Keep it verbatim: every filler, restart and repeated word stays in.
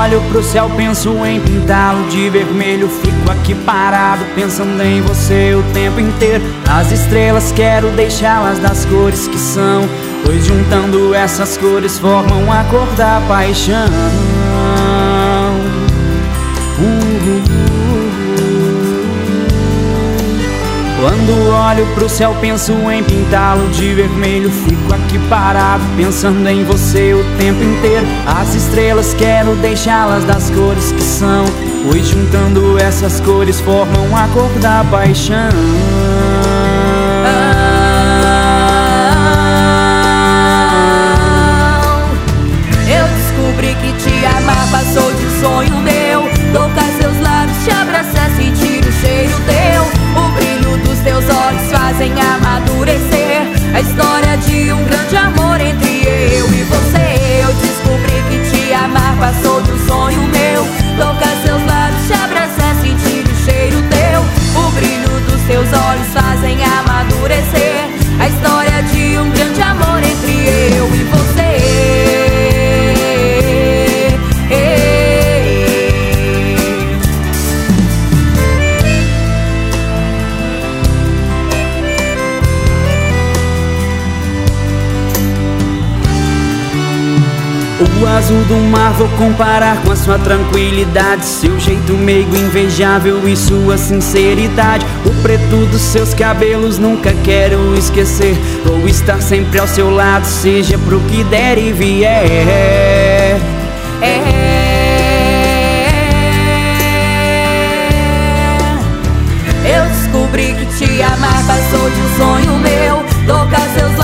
olho pro céu penso em pintá-lo de vermelho. Fico aqui parado pensando em você o tempo inteiro. As estrelas quero deixá-las das cores que são, pois juntando essas cores formam a cor da paixão. uh, uh, uh. Quando olho pro céu penso em pintá-lo de vermelho. Fico aqui parado pensando em você o tempo inteiro. As estrelas quero deixá-las das cores que são, pois juntando essas cores formam a cor da paixão. Eu descobri que te amar passou de um sonho meu. Tocar seus lábios, te abraçar, sentir o cheiro teu. O brilho dos teus olhos fazem amadurecer a história de um grande amor entre eu e você. Eu descobri que te amar passou de um sonho meu. Tocar seus lábios, te abraçar, sentir o cheiro teu. O brilho dos teus olhos fazem amadurecer a história de um grande amor entre eu e você. O azul do mar vou comparar com a sua tranquilidade, seu jeito meigo, invejável e sua sinceridade. O preto dos seus cabelos nunca quero esquecer. Vou estar sempre ao seu lado, seja pro que der e vier. É. Eu descobri que te amar passou de um sonho meu. Tocar seus